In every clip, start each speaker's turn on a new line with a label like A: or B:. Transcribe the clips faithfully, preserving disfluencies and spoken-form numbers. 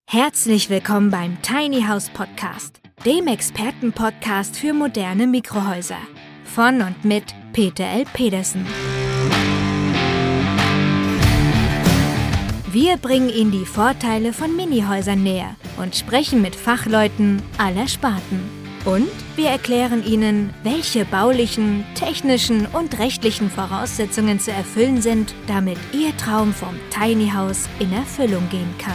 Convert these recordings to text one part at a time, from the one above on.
A: Herzlich willkommen beim Tiny House Podcast, dem Expertenpodcast für moderne Mikrohäuser. Von und mit Peter L. Pedersen. Wir bringen Ihnen die Vorteile von Minihäusern näher und sprechen mit Fachleuten aller Sparten. Und wir erklären Ihnen, welche baulichen, technischen und rechtlichen Voraussetzungen zu erfüllen sind, damit Ihr Traum vom Tiny House in Erfüllung gehen kann.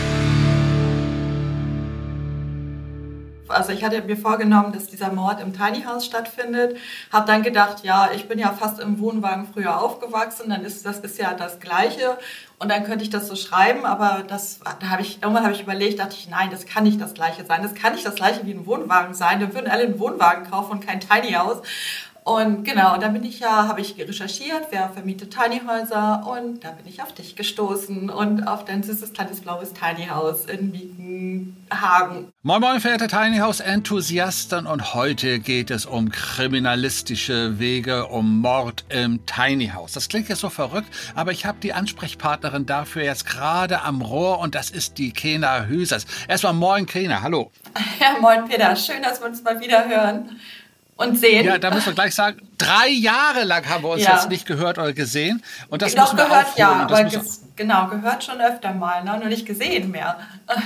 B: Also ich hatte mir vorgenommen, dass dieser Mord im Tiny House stattfindet. Habe dann gedacht, ja, ich bin ja fast im Wohnwagen früher aufgewachsen, dann ist das ist ja das Gleiche und dann könnte ich das so schreiben. Aber das, da habe ich irgendwann habe ich überlegt, dachte ich, nein, das kann nicht das Gleiche sein. Das kann nicht das Gleiche wie ein Wohnwagen sein. Dann würden alle einen Wohnwagen kaufen und kein Tiny House. Und genau, und dann bin ich ja, habe ich recherchiert, wer vermietet Tiny Häuser, und da bin ich auf dich gestoßen und auf dein süßes kleines blaues Tiny House in Wiekenhagen.
C: Moin moin, verehrte Tiny House Enthusiasten, und heute geht es um kriminalistische Wege, um Mord im Tiny House. Das klingt jetzt so verrückt, aber ich habe die Ansprechpartnerin dafür jetzt gerade am Rohr, und das ist die Kena Hüsers. Erstmal moin Kena, hallo.
B: Ja, moin Peter, schön, dass wir uns mal wieder hören. Und sehen.
C: Ja, da müssen wir gleich sagen, drei Jahre lang haben wir uns ja. jetzt nicht gehört oder gesehen. Und das
B: Doch,
C: müssen wir
B: gehört,
C: aufholen.
B: ja,
C: aber
B: ges- genau, gehört schon öfter mal, ne? Nur nicht gesehen mehr.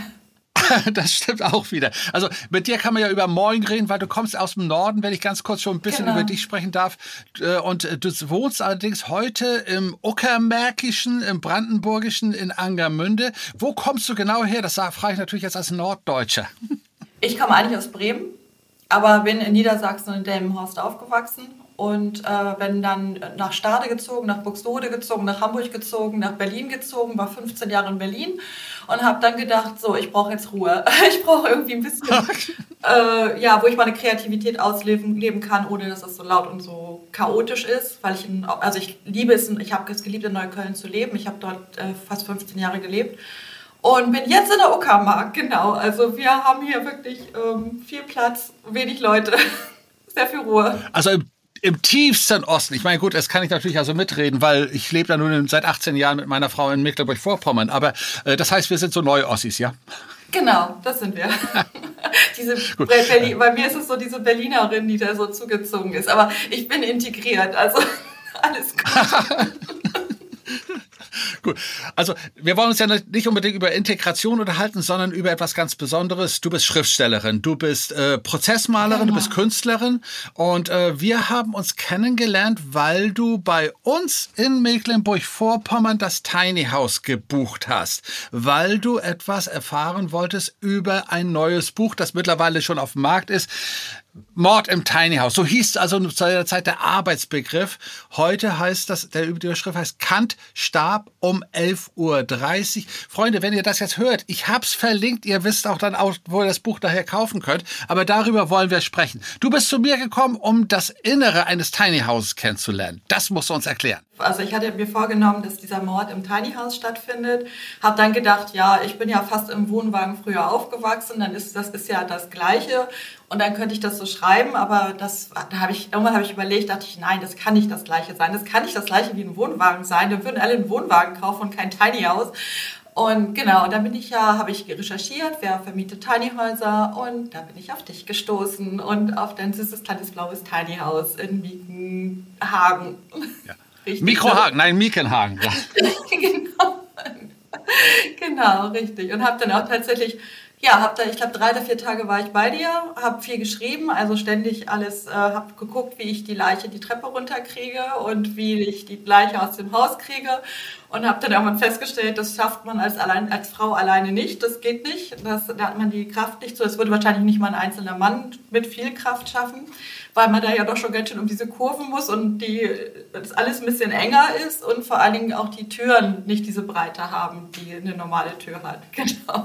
C: Das stimmt auch wieder. Also mit dir kann man ja über Moin reden, weil du kommst aus dem Norden, wenn ich ganz kurz schon ein bisschen genau. über dich sprechen darf. Und du wohnst allerdings heute im Uckermärkischen, im Brandenburgischen, in Angermünde. Wo kommst du genau her? Das frage ich natürlich jetzt als Norddeutscher.
B: Ich komme eigentlich aus Bremen. Aber bin in Niedersachsen in Delmenhorst aufgewachsen und äh, bin dann nach Stade gezogen, nach Buxtehude gezogen, nach Hamburg gezogen, nach Berlin gezogen, war fünfzehn Jahre in Berlin und habe dann gedacht, so, ich brauche jetzt Ruhe. Ich brauche irgendwie ein bisschen, äh, ja, wo ich meine Kreativität ausleben leben kann, ohne dass es so laut und so chaotisch ist. Weil ich, in, also ich liebe es, ich habe es geliebt, in Neukölln zu leben. Ich habe dort äh, fast fünfzehn Jahre gelebt. Und bin jetzt in der Uckermark, genau. Also wir haben hier wirklich ähm, viel Platz, wenig Leute, sehr viel Ruhe.
C: Also im, im tiefsten Osten. Ich meine, gut, das kann ich natürlich also mitreden, weil ich lebe da nun seit achtzehn Jahren mit meiner Frau in Mecklenburg-Vorpommern. Aber äh, das heißt, wir sind so Neu-Ossis, ja?
B: Genau, das sind wir. diese Berlin, bei mir ist es so diese Berlinerin, die da so zugezogen ist. Aber ich bin integriert, also alles gut.
C: Gut, also wir wollen uns ja nicht unbedingt über Integration unterhalten, sondern über etwas ganz Besonderes. Du bist Schriftstellerin, du bist äh, Prozessmalerin, genau. Du bist Künstlerin, und äh, wir haben uns kennengelernt, weil du bei uns in Mecklenburg-Vorpommern das Tiny House gebucht hast, weil du etwas erfahren wolltest über ein neues Buch, das mittlerweile schon auf dem Markt ist. Mord im Tiny House. So hieß also zu der Zeit der Arbeitsbegriff. Heute heißt das, der Überschrift heißt Kant starb um elf Uhr dreißig. Freunde, wenn ihr das jetzt hört, ich hab's verlinkt. Ihr wisst auch dann auch, wo ihr das Buch daher kaufen könnt. Aber darüber wollen wir sprechen. Du bist zu mir gekommen, um das Innere eines Tiny Houses kennenzulernen. Das musst du uns erklären.
B: Also ich hatte mir vorgenommen, dass dieser Mord im Tiny House stattfindet. Habe dann gedacht, ja, ich bin ja fast im Wohnwagen früher aufgewachsen. Dann ist das ist ja das Gleiche. Und dann könnte ich das so schreiben, aber das, da habe ich, irgendwann habe ich überlegt, dachte ich, nein, das kann nicht das Gleiche sein. Das kann nicht das Gleiche wie ein Wohnwagen sein. Dann würden alle einen Wohnwagen kaufen und kein Tiny House. Und genau, und dann bin ich ja, habe ich recherchiert, wer vermietet Tiny Häuser, und da bin ich auf dich gestoßen und auf dein süßes kleines blaues Tiny House in Wiekenhagen.
C: Ja. Richtig, Mikrohagen, nein, Miekenhagen. Ja.
B: Genau. Genau, richtig. Und habe dann auch tatsächlich, ja, hab da, ich glaube, drei oder vier Tage war ich bei dir, habe viel geschrieben, also ständig alles, äh, habe geguckt, wie ich die Leiche die Treppe runterkriege und wie ich die Leiche aus dem Haus kriege, und habe dann irgendwann festgestellt, das schafft man als, allein, als Frau alleine nicht, das geht nicht, das, da hat man die Kraft nicht so, das würde wahrscheinlich nicht mal ein einzelner Mann mit viel Kraft schaffen, weil man da ja doch schon ganz schön um diese Kurven muss und die, das alles ein bisschen enger ist und vor allen Dingen auch die Türen nicht diese Breite haben, die eine normale Tür hat, genau.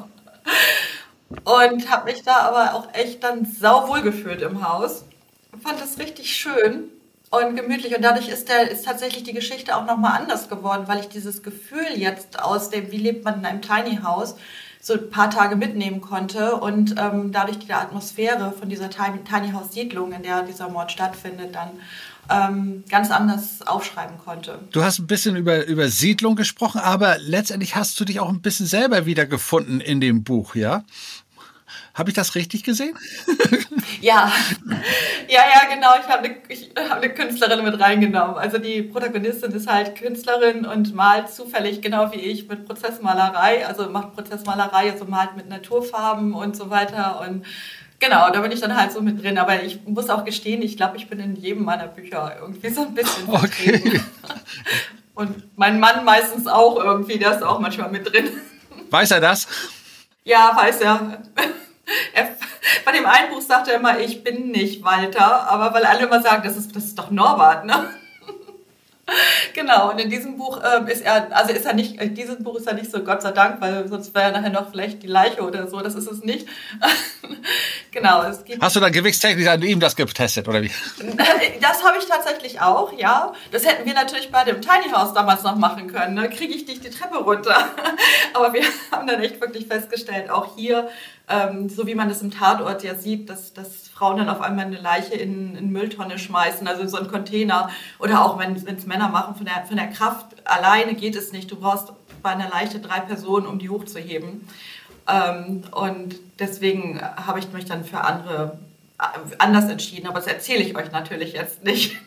B: Und habe mich da aber auch echt dann sauwohl gefühlt im Haus. Fand das richtig schön und gemütlich. Und dadurch ist, der, ist tatsächlich die Geschichte auch nochmal anders geworden, weil ich dieses Gefühl jetzt aus dem, wie lebt man in einem Tiny House, so ein paar Tage mitnehmen konnte. Und ähm, dadurch die Atmosphäre von dieser Tiny House Siedlung, in der dieser Mord stattfindet, dann ähm, ganz anders aufschreiben konnte.
C: Du hast ein bisschen über, über Siedlung gesprochen, aber letztendlich hast du dich auch ein bisschen selber wiedergefunden in dem Buch, ja? Habe ich das richtig gesehen?
B: Ja, ja, ja, genau. Ich habe eine, ich hab eine Künstlerin mit reingenommen. Also die Protagonistin ist halt Künstlerin und malt zufällig, genau wie ich, mit Prozessmalerei. Also macht Prozessmalerei, also malt mit Naturfarben und so weiter. Und genau, da bin ich dann halt so mit drin. Aber ich muss auch gestehen, ich glaube, ich bin in jedem meiner Bücher irgendwie so ein bisschen vertreten. Okay. Und mein Mann meistens auch irgendwie, der ist auch manchmal mit drin.
C: Weiß er das?
B: Ja, weiß er. Er, bei dem einen Buch sagt er immer, ich bin nicht Walter, aber weil alle immer sagen, das ist, das ist doch Norbert, ne? Genau, und in diesem Buch ähm, ist er, also ist er nicht, in diesem Buch ist er nicht so, Gott sei Dank, weil sonst wäre er nachher noch vielleicht die Leiche oder so, das ist es nicht. Genau, es gibt...
C: Hast du dann gewichtstechnisch an ihm das getestet, oder wie?
B: Das habe ich tatsächlich auch, ja. Das hätten wir natürlich bei dem Tiny House damals noch machen können, ne? Kriege ich dich die Treppe runter. Aber wir haben dann echt wirklich festgestellt, auch hier, ähm, so wie man das im Tatort ja sieht, dass, dass Frauen dann auf einmal eine Leiche in, in Mülltonne schmeißen, also in so einen Container. Oder auch wenn es Männer machen, von der, von der Kraft alleine geht es nicht. Du brauchst bei einer Leiche drei Personen, um die hochzuheben. Ähm, und deswegen habe ich mich dann für andere anders entschieden. Aber das erzähle ich euch natürlich jetzt nicht.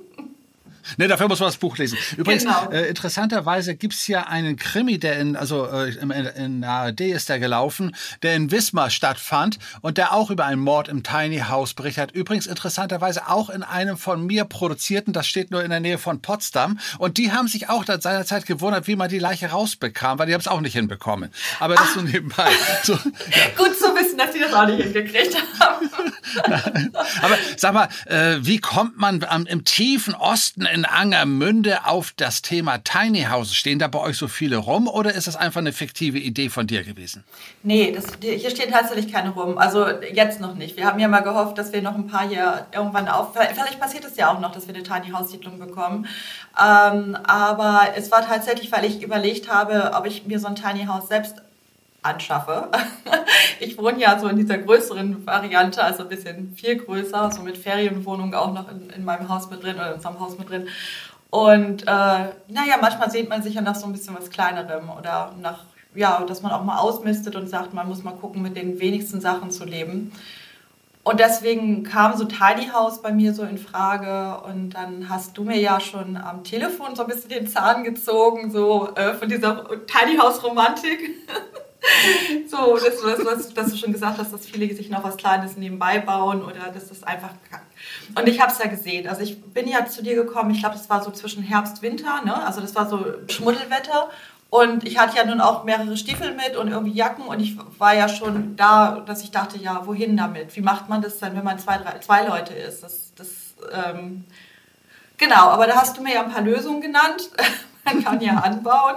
C: Ne, dafür muss man das Buch lesen. Übrigens,
B: genau.
C: äh, interessanterweise gibt's ja einen Krimi, der in, also äh, in, in A R D ist der gelaufen, der in Wismar stattfand und der auch über einen Mord im Tiny House berichtet hat. Übrigens interessanterweise auch in einem von mir produzierten, das steht nur in der Nähe von Potsdam. Und die haben sich auch seinerzeit gewundert, wie man die Leiche rausbekam, weil die haben es auch nicht hinbekommen. Aber das so nebenbei. So, ja.
B: Gut zu wissen, dass die das auch nicht hingekriegt haben.
C: Aber sag mal, äh, wie kommt man am, im tiefen Osten in Angermünde auf das Thema Tiny Houses? Stehen da bei euch so viele rum oder ist das einfach eine fiktive Idee von dir gewesen?
B: Nee, das, hier stehen tatsächlich keine rum. Also jetzt noch nicht. Wir haben ja mal gehofft, dass wir noch ein paar hier irgendwann auf... Vielleicht passiert es ja auch noch, dass wir eine Tiny House Siedlung bekommen. Ähm, aber es war tatsächlich, weil ich überlegt habe, ob ich mir so ein Tiny House selbst anschaffe. Ich wohne ja so in dieser größeren Variante, also ein bisschen viel größer, so mit Ferienwohnung auch noch in, in meinem Haus mit drin oder in unserem Haus mit drin. Und äh, naja, manchmal sehnt man sich ja nach so ein bisschen was Kleinerem oder nach, ja, dass man auch mal ausmistet und sagt, man muss mal gucken, mit den wenigsten Sachen zu leben. Und deswegen kam so Tiny House bei mir so in Frage und dann hast du mir ja schon am Telefon so ein bisschen den Zahn gezogen, so äh, von dieser Tiny House Romantik. So, dass, dass, dass du schon gesagt hast, dass viele sich noch was Kleines nebenbei bauen oder dass das einfach... Und ich habe es ja gesehen. Also ich bin ja zu dir gekommen, ich glaube, das war so zwischen Herbst, Winter, ne? Also das war so Schmuddelwetter. Und ich hatte ja nun auch mehrere Stiefel mit und irgendwie Jacken und ich war ja schon da, dass ich dachte, ja, wohin damit? Wie macht man das dann, wenn man zwei, drei, zwei Leute ist? Das, das, ähm genau, aber da hast du mir ja ein paar Lösungen genannt. Man kann ja anbauen.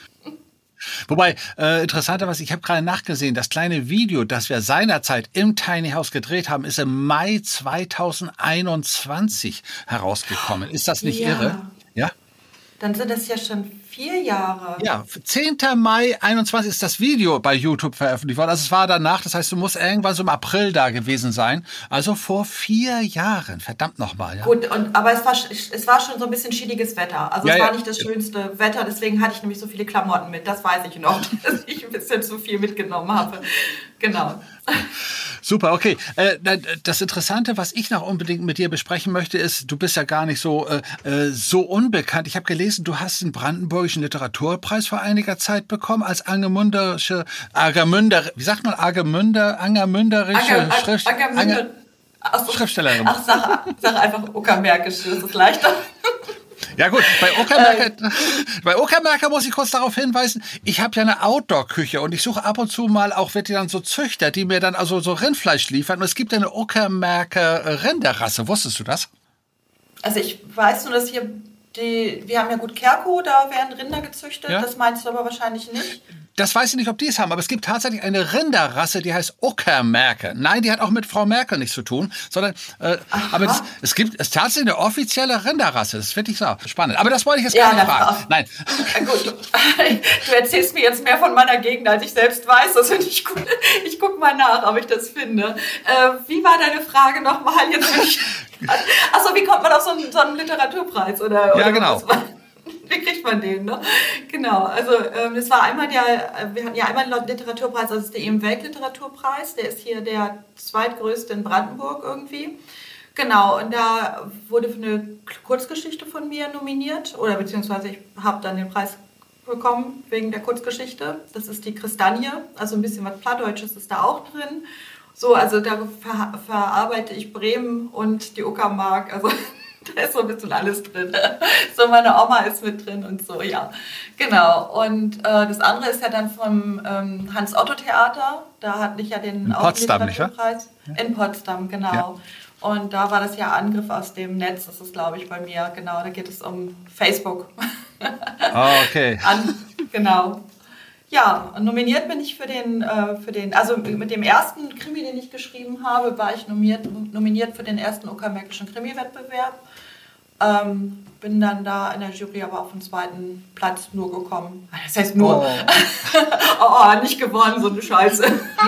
C: Wobei, äh, interessanterweise, ich habe gerade nachgesehen, das kleine Video, das wir seinerzeit im Tiny House gedreht haben, ist im Mai zweitausendeinundzwanzig herausgekommen. Ist das nicht
B: ja.
C: irre? Ja.
B: Dann sind das ja schon vier Jahre.
C: Ja, zehnter Mai einundzwanzig ist das Video bei YouTube veröffentlicht worden. Also es war danach, das heißt, du musst irgendwann so im April da gewesen sein. Also vor vier Jahren, verdammt nochmal. Ja.
B: Gut, und, aber es war, es war schon so ein bisschen schiediges Wetter. Also
C: ja,
B: es war
C: ja.
B: nicht das schönste Wetter, deswegen hatte ich nämlich so viele Klamotten mit. Das weiß ich noch, dass ich ein bisschen zu viel mitgenommen habe. Genau.
C: Super, okay. Das Interessante, was ich noch unbedingt mit dir besprechen möchte, ist, du bist ja gar nicht so, äh, so unbekannt. Ich habe gelesen, du hast den Brandenburgischen Literaturpreis vor einiger Zeit bekommen als angermünderische, Angermünder, wie sagt man, Angermünder, angermünderische
B: Anger,
C: Schrift,
B: Angermünder,
C: Anger,
B: ach so,
C: Schriftstellerin.
B: Ach, sag, sag einfach Uckermärkisch, das ist leichter.
C: Ja gut, bei Uckermärker, äh, bei Uckermärker muss ich kurz darauf hinweisen, ich habe ja eine Outdoor-Küche und ich suche ab und zu mal auch, wird die dann so Züchter, die mir dann also so Rindfleisch liefern und es gibt eine Uckermärker Rinderrasse, wusstest du das?
B: Also ich weiß nur, dass hier, die, wir haben ja gut Kerko, da werden Rinder gezüchtet, ja? Das meinst du aber wahrscheinlich nicht.
C: Das weiß ich nicht, ob die es haben, aber es gibt tatsächlich eine Rinderrasse, die heißt Uckermärker. Nein, die hat auch mit Frau Merkel nichts zu tun, sondern äh, aber das, es gibt es tatsächlich eine offizielle Rinderrasse. Das finde ich so spannend. Aber das wollte ich jetzt
B: ja,
C: gar nicht fragen.
B: Auch.
C: Nein.
B: Gut, du erzählst mir jetzt mehr von meiner Gegend, als ich selbst weiß. Also ich, ich gucke mal nach, ob ich das finde. Äh, wie war deine Frage nochmal? Jetzt bin ich Achso, wie kommt man auf so einen, so einen Literaturpreis? Oder,
C: ja,
B: oder
C: genau.
B: Was? Wie kriegt man den, ne? Genau, also ähm, das war einmal der, wir hatten ja einmal den Literaturpreis, das ist der E M-Weltliteraturpreis, der ist hier der zweitgrößte in Brandenburg irgendwie. Genau, und da wurde eine Kurzgeschichte von mir nominiert, oder beziehungsweise ich habe dann den Preis bekommen wegen der Kurzgeschichte. Das ist die Kristanie, also ein bisschen was Plattdeutsches ist da auch drin. So, also da ver verarbeite ich Bremen und die Uckermark, also da ist so ein bisschen alles drin. So, meine Oma ist mit drin und so, ja. Genau. Und äh, das andere ist ja dann vom ähm, Hans-Otto-Theater. Da hatte ich ja den
C: in Potsdam, nicht wahr?
B: In Potsdam, genau. Ja. Und da war das ja Angriff aus dem Netz. Das ist, glaube ich, bei mir, genau. Da geht es um Facebook.
C: Ah, okay.
B: An, genau. Ja, nominiert bin ich für den, äh, für den, also mit dem ersten Krimi, den ich geschrieben habe, war ich nominiert, nominiert für den ersten Uckermärkischen Krimi-Wettbewerb. Ähm, bin dann da in der Jury aber auf den zweiten Platz nur gekommen. Das heißt nur, oh, oh nicht gewonnen, so eine Scheiße.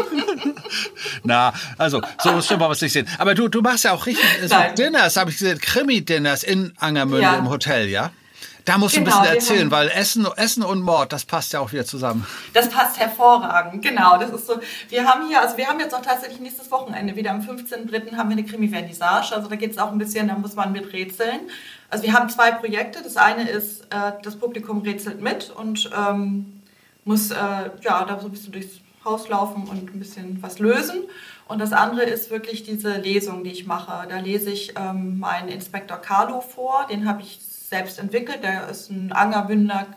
C: Na, also, so schlimm war es nicht sehen. Aber du, du machst ja auch richtig so Dinners, habe ich gesehen, Krimi-Dinners in Angermünde ja. im Hotel, ja? Da musst du genau, ein bisschen erzählen, weil Essen, Essen und Mord, das passt ja auch wieder zusammen.
B: Das passt hervorragend, genau. Das ist so. Wir haben hier, also wir haben jetzt auch tatsächlich nächstes Wochenende wieder am fünfzehnten dritten haben wir eine Krimi-Vernissage. Also da geht es auch ein bisschen, da muss man mit rätseln. Also wir haben zwei Projekte. Das eine ist, äh, das Publikum rätselt mit und ähm, muss äh, ja da so ein bisschen durchs Haus laufen und ein bisschen was lösen. Und das andere ist wirklich diese Lesung, die ich mache. Da lese ich ähm, meinen Inspektor Carlo vor, den habe ich selbst entwickelt. Der ist ein Angermünder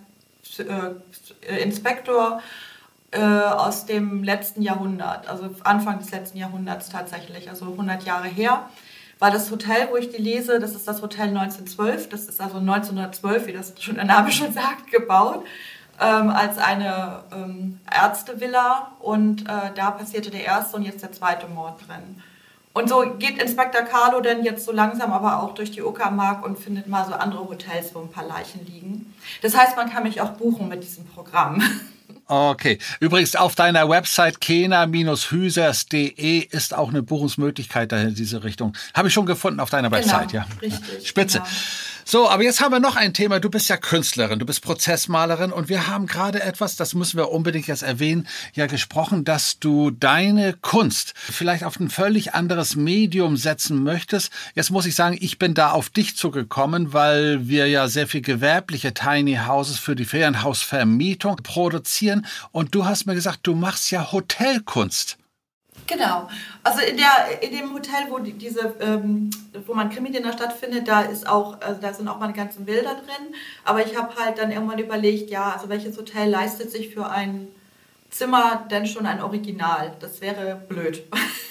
B: äh, Inspektor äh, aus dem letzten Jahrhundert, also Anfang des letzten Jahrhunderts tatsächlich, also hundert Jahre her. Weil das Hotel, wo ich die lese, das ist das Hotel neunzehnhundertzwölf, das ist also neunzehnhundertzwölf, wie das schon der Name schon sagt, gebaut, ähm, als eine ähm, Ärztevilla und äh, da passierte der erste und jetzt der zweite Mord drin. Und so geht Inspektor Carlo dann jetzt so langsam aber auch durch die Uckermark und findet mal so andere Hotels, wo ein paar Leichen liegen. Das heißt, man kann mich auch buchen mit diesem Programm.
C: Okay. Übrigens auf deiner Website kena Bindestrich hüsers punkt de ist auch eine Buchungsmöglichkeit in diese Richtung. Habe ich schon gefunden auf deiner Website,
B: genau,
C: ja.
B: Richtig.
C: Spitze.
B: Genau.
C: So, aber jetzt haben wir noch ein Thema. Du bist ja Künstlerin, du bist Prozessmalerin und wir haben gerade etwas, das müssen wir unbedingt jetzt erwähnen, ja gesprochen, dass du deine Kunst vielleicht auf ein völlig anderes Medium setzen möchtest. Jetzt muss ich sagen, ich bin da auf dich zugekommen, weil wir ja sehr viel gewerbliche Tiny Houses für die Ferienhausvermietung produzieren und du hast mir gesagt, du machst ja Hotelkunst.
B: Genau. Also in der in dem Hotel, wo die, diese, ähm, wo man Krimi-Dinner stattfindet, da ist auch, also da sind auch meine ganzen Bilder drin. Aber ich habe halt dann irgendwann überlegt, ja, also welches Hotel leistet sich für ein Zimmer denn schon ein Original? Das wäre blöd.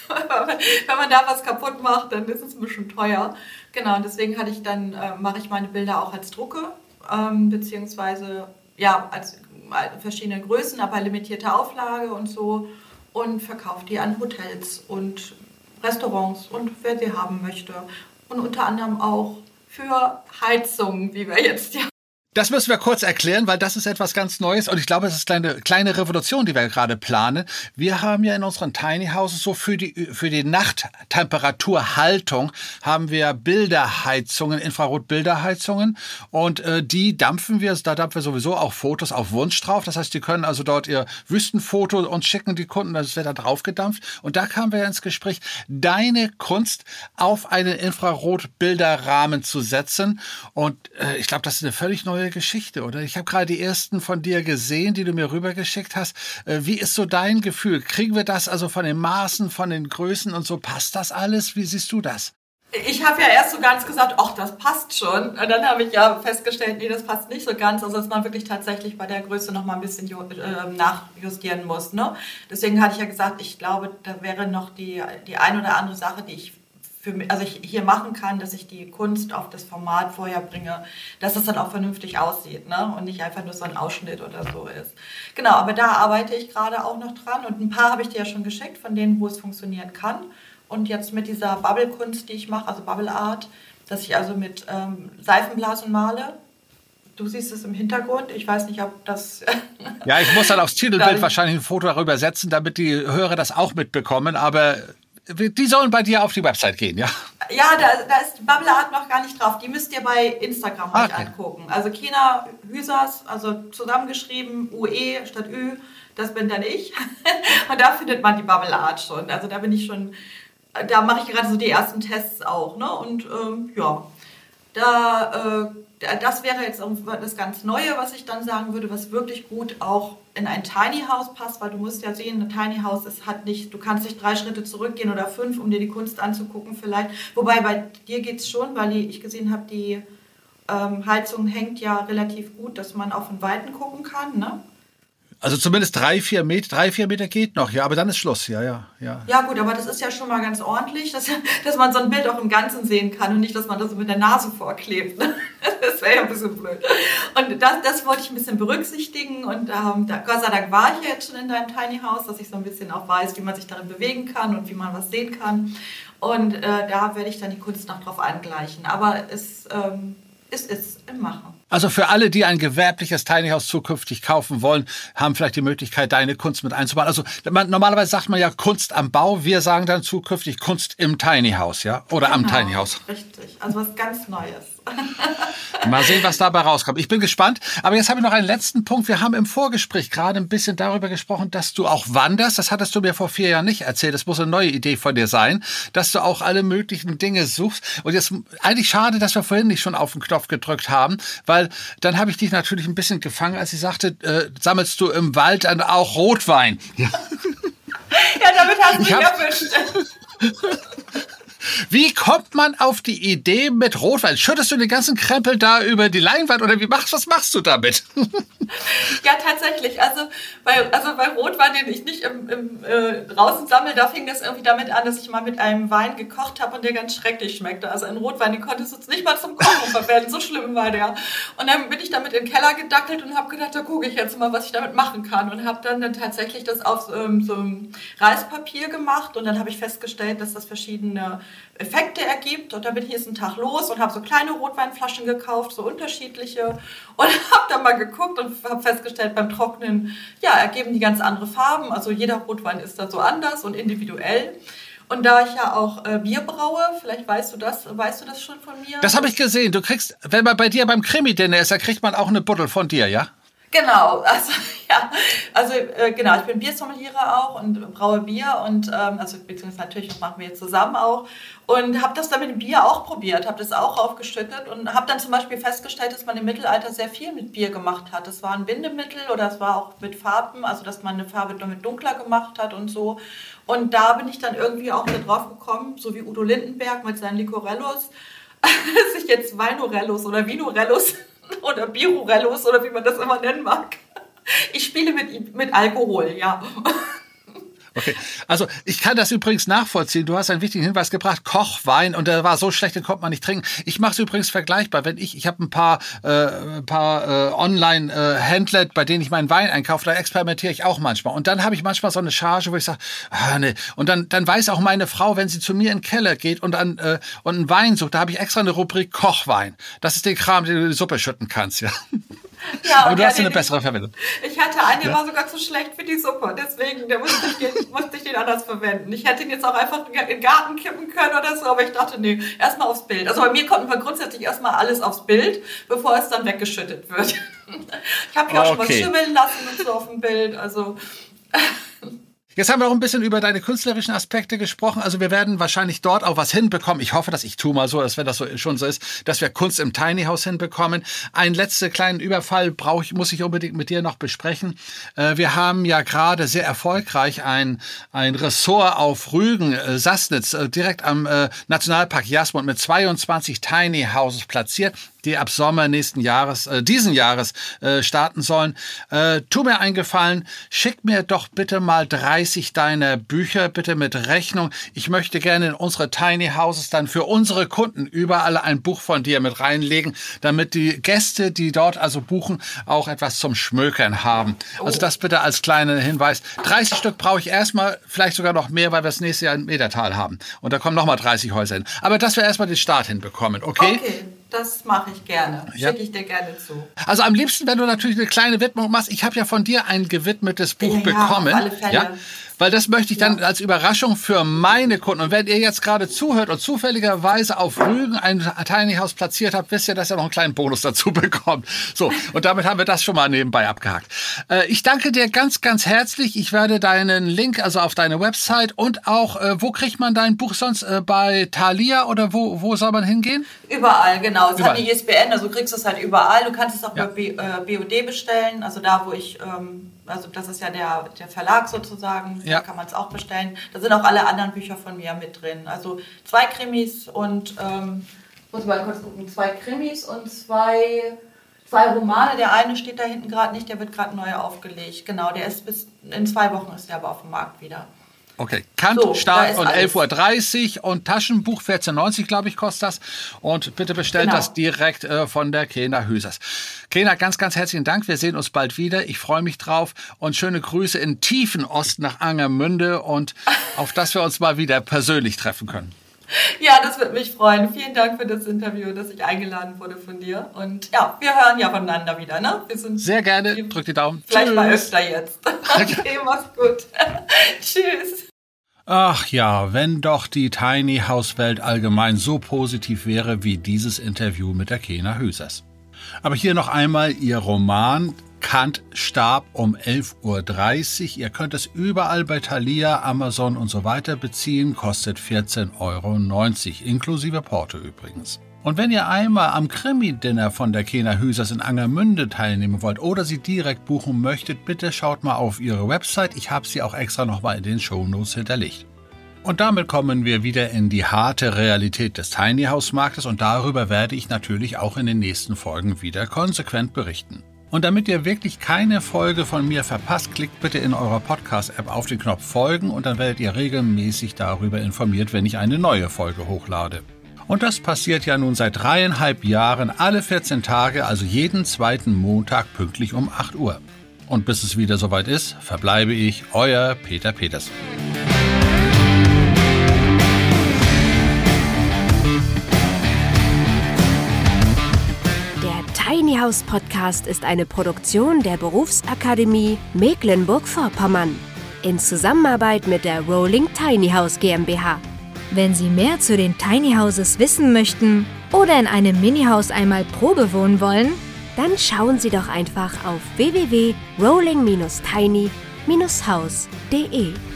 B: Wenn man da was kaputt macht, dann ist es ein bisschen teuer. Genau. Und deswegen hatte ich dann äh, mache ich meine Bilder auch als Drucke ähm, beziehungsweise ja als äh, verschiedene Größen, aber limitierte Auflage und so. Und verkauft die an Hotels und Restaurants und wer sie haben möchte. Und unter anderem auch für Heizungen, wie wir jetzt ja.
C: Das müssen wir kurz erklären, weil das ist etwas ganz Neues und ich glaube, es ist eine kleine Revolution, die wir gerade planen. Wir haben ja in unseren Tiny Houses so für die, für die Nachttemperaturhaltung haben wir Bilderheizungen, Infrarotbilderheizungen und äh, die dampfen wir, da dampfen wir sowieso auch Fotos auf Wunsch drauf. Das heißt, die können also dort ihr Wüstenfoto uns schicken, die Kunden, das wird da drauf gedampft. Und da kamen wir ins Gespräch, deine Kunst auf einen Infrarotbilderrahmen zu setzen und äh, ich glaube, das ist eine völlig neue Geschichte, oder? Ich habe gerade die ersten von dir gesehen, die du mir rübergeschickt hast. Wie ist so dein Gefühl? Kriegen wir das also von den Maßen, von den Größen und so? Passt das alles? Wie siehst du das?
B: Ich habe ja erst so ganz gesagt, ach, das passt schon. Und dann habe ich ja festgestellt, nee, das passt nicht so ganz. Also, dass man wirklich tatsächlich bei der Größe noch mal ein bisschen äh, nachjustieren muss. Ne? Deswegen hatte ich ja gesagt, ich glaube, da wäre noch die, die ein oder andere Sache, die ich für mich, also ich hier machen kann, dass ich die Kunst auf das Format vorher bringe, dass es dann auch vernünftig aussieht, ne? Und nicht einfach nur so ein Ausschnitt oder so ist. Genau, aber da arbeite ich gerade auch noch dran und ein paar habe ich dir ja schon geschickt, von denen, wo es funktionieren kann. Und jetzt mit dieser Bubble-Kunst, die ich mache, also Bubble Art, dass ich also mit ähm, Seifenblasen male. Du siehst es im Hintergrund. Ich weiß nicht, ob das...
C: Ja, ich muss dann aufs Titelbild wahrscheinlich ein Foto darüber setzen, damit die Hörer das auch mitbekommen, aber... die sollen bei dir auf die Website gehen, ja?
B: Ja, da, da ist die Bubble Art noch gar nicht drauf. Die müsst ihr bei Instagram euch
C: Okay.
B: angucken. Also Kina Hüsers, also zusammengeschrieben, U E statt Ü, das bin dann ich. Und da findet man die Bubble Art schon. Also da bin ich schon, da mache ich gerade so die ersten Tests auch, ne? Und ähm, ja, da, äh, das wäre jetzt das ganz Neue, was ich dann sagen würde, was wirklich gut auch in ein Tiny House passt, weil du musst ja sehen, ein Tiny House ist, hat nicht, du kannst nicht drei Schritte zurückgehen oder fünf, um dir die Kunst anzugucken vielleicht. Wobei bei dir geht es schon, weil ich gesehen habe, die ähm, Heizung hängt ja relativ gut, dass man auf den Weiten gucken kann, ne?
C: Also zumindest drei, vier Meter, drei, vier Meter geht noch, ja, aber dann ist Schluss, ja, ja, ja.
B: Ja gut, aber das ist ja schon mal ganz ordentlich, dass, dass man so ein Bild auch im Ganzen sehen kann und nicht, dass man das so mit der Nase vorklebt. Das wäre ja ein bisschen blöd. Und das, das wollte ich ein bisschen berücksichtigen und ähm, da, Gott sei Dank war ich ja jetzt schon in deinem Tiny House, dass ich so ein bisschen auch weiß, wie man sich darin bewegen kann und wie man was sehen kann. Und äh, da werde ich dann die Kunst noch drauf angleichen. Aber es, ähm, es ist im Machen.
C: Also für alle, die ein gewerbliches Tiny House zukünftig kaufen wollen, haben vielleicht die Möglichkeit, deine Kunst mit einzubauen. Also man, normalerweise sagt man ja Kunst am Bau. Wir sagen dann zukünftig Kunst im Tiny House, ja? Oder
B: Genau,
C: am Tiny House.
B: Richtig, also was ganz Neues.
C: Mal sehen, was dabei rauskommt. Ich bin gespannt. Aber jetzt habe ich noch einen letzten Punkt. Wir haben im Vorgespräch gerade ein bisschen darüber gesprochen, dass du auch wanderst. Das hattest du mir vor vier Jahren nicht erzählt. Das muss eine neue Idee von dir sein, dass du auch alle möglichen Dinge suchst. Und jetzt eigentlich schade, dass wir vorhin nicht schon auf den Knopf gedrückt haben, weil dann habe ich dich natürlich ein bisschen gefangen, als ich sagte, äh, sammelst du im Wald dann auch Rotwein? Ja,
B: Ja, damit hast du mich erwischt.
C: Wie kommt man auf die Idee mit Rotwein? Schüttest du den ganzen Krempel da über die Leinwand oder wie machst, was machst du damit?
B: Ja, tatsächlich. Also bei, also bei Rotwein, den ich nicht im, im, äh, draußen sammle, da fing das irgendwie damit an, dass ich mal mit einem Wein gekocht habe und der ganz schrecklich schmeckte. Also ein Rotwein, den konntest du nicht mal zum Kochen verwenden. So schlimm war der. Und dann bin ich damit in den Keller gedackelt und habe gedacht, da gucke ich jetzt mal, was ich damit machen kann. Und habe dann, dann tatsächlich das auf ähm, so einem Reispapier gemacht. Und dann habe ich festgestellt, dass das verschiedene Effekte ergibt. Und dann bin ich jetzt einen Tag los und habe so kleine Rotweinflaschen gekauft, so unterschiedliche. Und habe dann mal geguckt und habe festgestellt, beim Trocknen, ja, ergeben die ganz andere Farben. Also jeder Rotwein ist da so anders und individuell. Und da ich ja auch äh, Bier braue, vielleicht weißt du das, weißt du das schon von mir?
C: Das habe ich gesehen. Du kriegst, wenn man bei dir beim Krimi-Dinner ist, da kriegt man auch eine Buddel von dir, ja?
B: Genau, also ja, also äh, genau, ich bin Biersommeliere auch und braue Bier und ähm, also beziehungsweise natürlich machen wir jetzt zusammen auch und habe das dann mit dem Bier auch probiert, habe das auch aufgeschüttet und habe dann zum Beispiel festgestellt, dass man im Mittelalter sehr viel mit Bier gemacht hat. Das war ein Bindemittel oder es war auch mit Farben, also dass man eine Farbe damit dunkler gemacht hat und so. Und da bin ich dann irgendwie auch da drauf gekommen, so wie Udo Lindenberg mit seinen Licorellos, dass ich jetzt Weinorellos oder Vinorellos oder Birurellos oder wie man das immer nennen mag. Ich spiele mit, mit Alkohol, ja.
C: Okay, also ich kann das übrigens nachvollziehen. Du hast einen wichtigen Hinweis gebracht, Kochwein, und der war so schlecht, den konnte man nicht trinken. Ich mache es übrigens vergleichbar. Wenn ich, ich habe ein paar, äh, ein paar äh, Online-Händler, bei denen ich meinen Wein einkaufe, da experimentiere ich auch manchmal. Und dann habe ich manchmal so eine Charge, wo ich sage, ah, nee. Und dann, dann weiß auch meine Frau, wenn sie zu mir in den Keller geht und, an, äh, und einen Wein sucht, da habe ich extra eine Rubrik Kochwein. Das ist der Kram, den du in die Suppe schütten kannst, ja.
B: Ja,
C: aber du
B: ja,
C: hast eine
B: den,
C: bessere Verwendung.
B: Ich hatte einen, der
C: ja.
B: war sogar zu schlecht für die Suppe. Deswegen der musste, ich den, musste ich den anders verwenden. Ich hätte ihn jetzt auch einfach in den Garten kippen können oder so, aber ich dachte, nee, erstmal aufs Bild. Also bei mir kommt man grundsätzlich erstmal alles aufs Bild, bevor es dann weggeschüttet wird. Ich habe ja auch okay. schon was schimmeln lassen und so auf dem Bild. Also...
C: Jetzt haben wir auch ein bisschen über deine künstlerischen Aspekte gesprochen. Also wir werden wahrscheinlich dort auch was hinbekommen. Ich hoffe, dass ich tue mal so, dass wenn das so schon so ist, dass wir Kunst im Tiny House hinbekommen. Einen letzten kleinen Überfall brauche ich, muss ich unbedingt mit dir noch besprechen. Wir haben ja gerade sehr erfolgreich ein, ein Ressort auf Rügen, Sassnitz, direkt am Nationalpark Jasmund mit zweiundzwanzig Tiny Houses platziert, die ab Sommer nächsten Jahres, äh, diesen Jahres äh, starten sollen. Äh, tu mir einen Gefallen, schick mir doch bitte mal dreißig deiner Bücher, bitte mit Rechnung. Ich möchte gerne in unsere Tiny Houses dann für unsere Kunden überall ein Buch von dir mit reinlegen, damit die Gäste, die dort also buchen, auch etwas zum Schmökern haben. Also das bitte als kleiner Hinweis. dreißig Stück brauche ich erstmal, vielleicht sogar noch mehr, weil wir das nächste Jahr in Medertal haben. Und da kommen nochmal dreißig Häuser hin. Aber dass wir erstmal den Start hinbekommen, okay?
B: Okay. Das mache ich gerne.
C: Ja.
B: Schicke ich dir gerne zu.
C: Also am liebsten, wenn du natürlich eine kleine Widmung machst. Ich habe ja von dir ein gewidmetes Buch
B: ja,
C: bekommen.
B: Ja, auf alle Fälle.
C: Ja? Weil das möchte ich dann
B: Ja.
C: als Überraschung für meine Kunden. Und wenn ihr jetzt gerade zuhört und zufälligerweise auf Rügen ein Tiny House platziert habt, wisst ihr, dass ihr noch einen kleinen Bonus dazu bekommt. So, und damit haben wir das schon mal nebenbei abgehakt. Äh, ich danke dir ganz, ganz herzlich. Ich werde deinen Link, also auf deine Website und auch, äh, wo kriegt man dein Buch sonst? Äh, bei Thalia oder wo, wo soll man hingehen?
B: Überall, genau. Es
C: Überall.
B: hat eine I S B N, also du kriegst es halt überall. Du kannst es auch
C: Ja.
B: bei B, äh, B O D bestellen, also da, wo ich, ähm, also das ist ja der, der Verlag sozusagen,
C: Ja.
B: da kann man es auch bestellen. Da sind auch alle anderen Bücher von mir mit drin. Also zwei Krimis und, ähm, muss ich mal kurz gucken, zwei Krimis und zwei, zwei Romane. Der eine steht da hinten gerade nicht, der wird gerade neu aufgelegt. Genau, der ist bis, in zwei Wochen ist der aber auf dem Markt wieder.
C: Okay, Kant,
B: So, da
C: Start
B: ist
C: und
B: alles.
C: elf Uhr dreißig und Taschenbuch vierzehn neunzig, glaube ich, kostet das. Und bitte bestellt
B: Genau.
C: das direkt äh, von der Kena Hüsers. Kena, ganz, ganz herzlichen Dank. Wir sehen uns bald wieder. Ich freue mich drauf und schöne Grüße in tiefen Osten nach Angermünde und auf dass wir uns mal wieder persönlich treffen können.
B: Ja, das würde mich freuen. Vielen Dank für das Interview, dass ich eingeladen wurde von dir. Und ja, wir hören ja voneinander wieder, ne? Wir sind
C: Sehr gerne. Drück die Daumen.
B: vielleicht mal
C: Tschüss.
B: öfter jetzt. Okay, mach's gut. Tschüss.
C: Ach ja, wenn doch die Tiny House Welt allgemein so positiv wäre wie dieses Interview mit der Kena Hüsers. Aber hier noch einmal ihr Roman Kant starb um elf Uhr dreißig. Ihr könnt es überall bei Thalia, Amazon und so weiter beziehen, kostet vierzehn Euro neunzig, inklusive Porto übrigens. Und wenn ihr einmal am Krimi-Dinner von der Kena Hüsers in Angermünde teilnehmen wollt oder sie direkt buchen möchtet, bitte schaut mal auf ihre Website. Ich habe sie auch extra nochmal in den Shownotes hinterlegt. Und damit kommen wir wieder in die harte Realität des Tiny House Marktes und darüber werde ich natürlich auch in den nächsten Folgen wieder konsequent berichten. Und damit ihr wirklich keine Folge von mir verpasst, klickt bitte in eurer Podcast-App auf den Knopf Folgen und dann werdet ihr regelmäßig darüber informiert, wenn ich eine neue Folge hochlade. Und das passiert ja nun seit dreieinhalb Jahren alle vierzehn Tage, also jeden zweiten Montag pünktlich um acht Uhr. Und bis es wieder soweit ist, verbleibe ich, euer Peter Peters.
A: Tiny House Podcast ist eine Produktion der Berufsakademie Mecklenburg-Vorpommern in Zusammenarbeit mit der Rolling Tiny House GmbH. Wenn Sie mehr zu den Tiny Houses wissen möchten oder in einem Mini-Haus einmal Probe wohnen wollen, dann schauen Sie doch einfach auf w w w punkt rolling Bindestrich tiny Bindestrich house punkt de.